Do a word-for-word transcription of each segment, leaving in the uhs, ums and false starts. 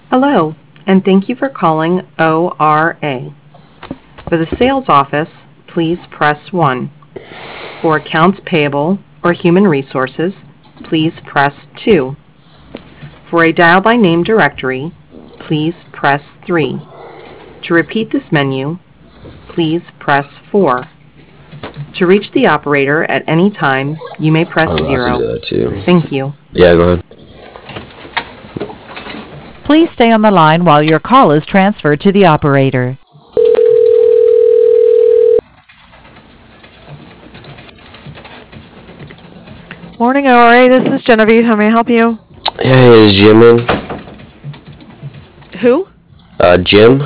Hello, and thank you for calling O R A. For the sales office, please press one. For accounts payable or human resources, please press two. For a dial by name directory, please press three. To repeat this menu, please press four. To reach the operator at any time, you may press Oh, I can do zero. that too. Thank you. Yeah, go ahead. Please stay on the line while your call is transferred to the operator. Morning, O R A. This is Genevieve. How may I help you? Hey, is Jim in? Who? Uh, Jim?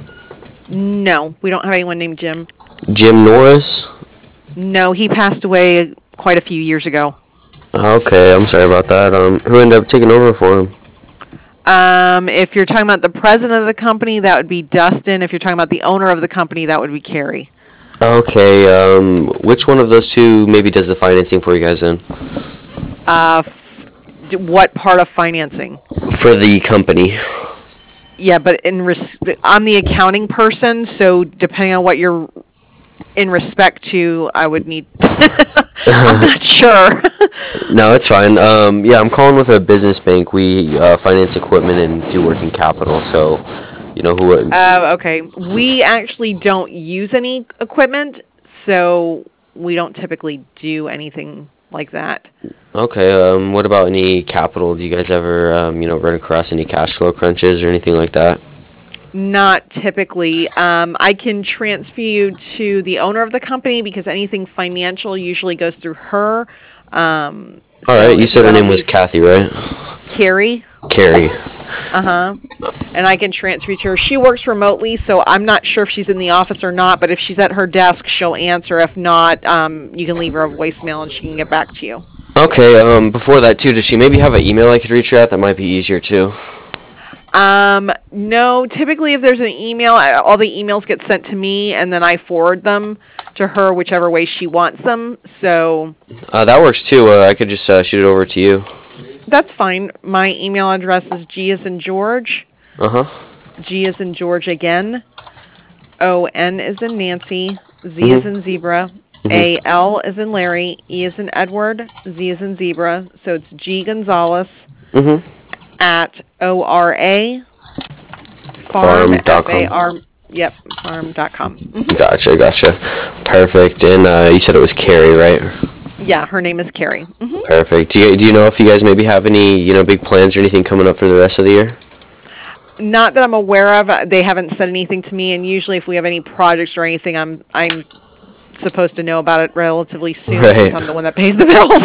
No, we don't have anyone named Jim. Jim Norris? No, he passed away quite a few years ago. Okay, I'm sorry about that. Um, who ended up taking over for him? Um, if you're talking about the president of the company, that would be Dustin. If you're talking about the owner of the company, that would be Carrie. Okay, um, which one of those two maybe does the financing for you guys then? Uh, f- what part of financing? For the company. Yeah, but in res- I'm the accounting person, so depending on what you're in respect to, I would need. I'm not sure. No, it's fine. Um, yeah, I'm calling with a business bank. We uh, finance equipment and do working capital, so, you know, who... Uh, okay. We actually don't use any equipment, so we don't typically do anything like that. Okay, um, what about any capital? Do you guys ever, um, you know, run across any cash flow crunches or anything like that? Not typically. Um, I can transfer you to the owner of the company because anything financial usually goes through her. Um, All so right, you if said her wanna name was leave- Kathy, right? Carrie. Carrie. Uh-huh. And I can transfer you to her. She works remotely, so I'm not sure if she's in the office or not, but if she's at her desk, she'll answer. If not, um, you can leave her a voicemail and she can get back to you. Okay, um, before that too, does she maybe have an email I could reach her at? That might be easier too. Um, no, typically if there's an email, all the emails get sent to me and then I forward them to her whichever way she wants them. So Uh, that works too. Uh, I could just uh, shoot it over to you. that's fine. My email address is G as in George, Uh-huh. G as in George again, O N as in Nancy, Z Mhm. as in zebra, Mhm. A L as in Larry, E as in Edward, Z as in zebra. So it's G Gonzalez Mm-hmm. at O R A Farm farm, dot F A R, com. yep, farm dot com. Gotcha, gotcha. Perfect. And uh, you said it was Carrie, right? Yeah, her name is Carrie. Mm-hmm. Perfect. Do you, do you know if you guys maybe have any, you know, big plans or anything coming up for the rest of the year? Not that I'm aware of. They haven't said anything to me, and usually if we have any projects or anything, I'm I'm supposed to know about it relatively soon Right. since I'm the one that pays the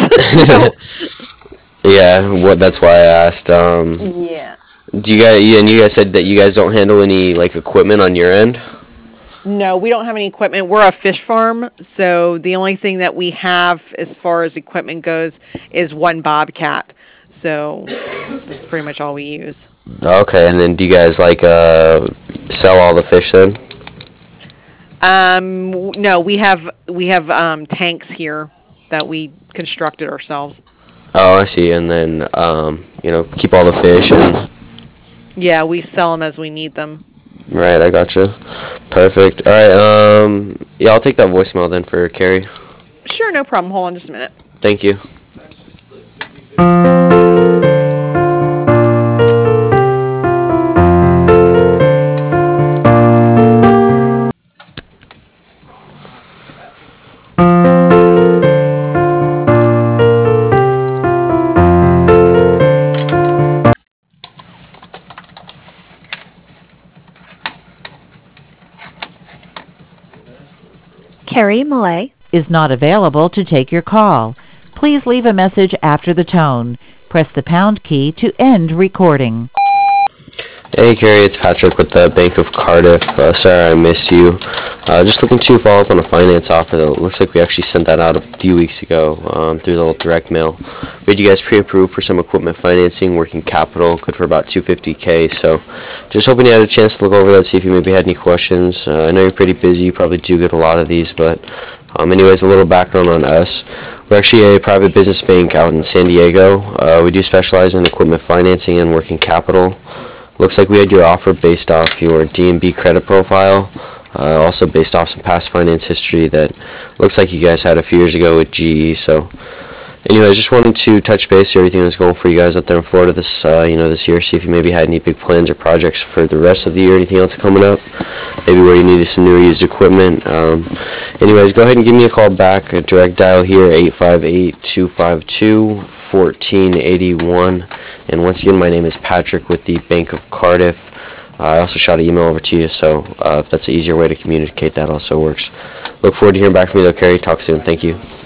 bills. Yeah, what? That's why I asked. Um, So, yeah. do you guys? And you guys said that you guys don't handle any like equipment on your end. No, we don't have any equipment. We're a fish farm, so the only thing that we have as far as equipment goes is one bobcat. So that's pretty much all we use. Okay, and then do you guys like uh, sell all the fish then? Um, w- no, we have we have um, tanks here that we constructed ourselves. Oh, I see. And then um, you know, keep all the fish and. Yeah, we sell them as we need them. Right, I gotcha. Perfect. All right. Um, yeah, I'll take that voicemail then for Carrie. Sure, no problem. Hold on just a minute. Thank you. Carrie Millay Is not available to take your call. Please leave a message after the tone. Press the pound key to end recording. Hey Carrie, it's Patrick with the Bank of Cardiff. Uh, sorry I missed you. Uh, just looking to follow up on a finance offer. That looks like we actually sent that out a few weeks ago um, through the little direct mail. We had you guys pre-approved for some equipment financing, working capital, good for about two hundred fifty K. So just hoping you had a chance to look over that, see if you maybe had any questions. Uh, I know you're pretty busy. You probably do get a lot of these, but um, anyways, a little background on us. We're actually a private business bank out in San Diego. Uh, we do specialize in equipment financing and working capital. Looks like we had your offer based off your D and B credit profile, uh, also based off some past finance history that looks like you guys had a few years ago with G E. So, anyways, just wanted to touch base, see everything that's going for you guys out there in Florida this, uh, you know, this year. See if you maybe had any big plans or projects for the rest of the year. Anything else coming up? Maybe where you needed some new or used equipment. Um, anyways, go ahead and give me a call back. A direct dial here, eight five eight, two five two, one four eight one. And once again, my name is Patrick with the Bank of Cardiff. Uh, I also shot an email over to you, so uh, if that's an easier way to communicate, that also works. Look forward to hearing back from you, though, Carrie. Talk soon. Thank you.